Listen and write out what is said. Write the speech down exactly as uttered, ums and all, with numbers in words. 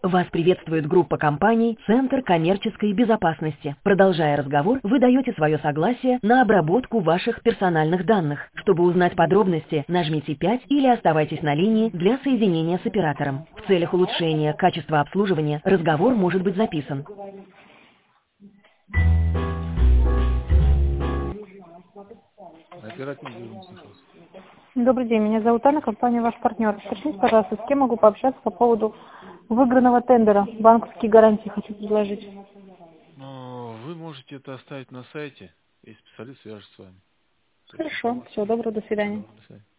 Вас приветствует группа компаний «Центр коммерческой безопасности». Продолжая разговор, вы даете свое согласие на обработку ваших персональных данных. Чтобы узнать подробности, нажмите пять или оставайтесь на линии для соединения с оператором. В целях улучшения качества обслуживания разговор может быть записан. Оперативный дежурный слушался. Добрый день, меня зовут Анна, компания «Ваш партнер». Скажите, пожалуйста, с кем могу пообщаться по поводу выигранного тендера? Банковские гарантии хочу предложить. Ну, вы можете это оставить на сайте, и специалист свяжется с вами. Хорошо, всего доброго, до свидания. До свидания.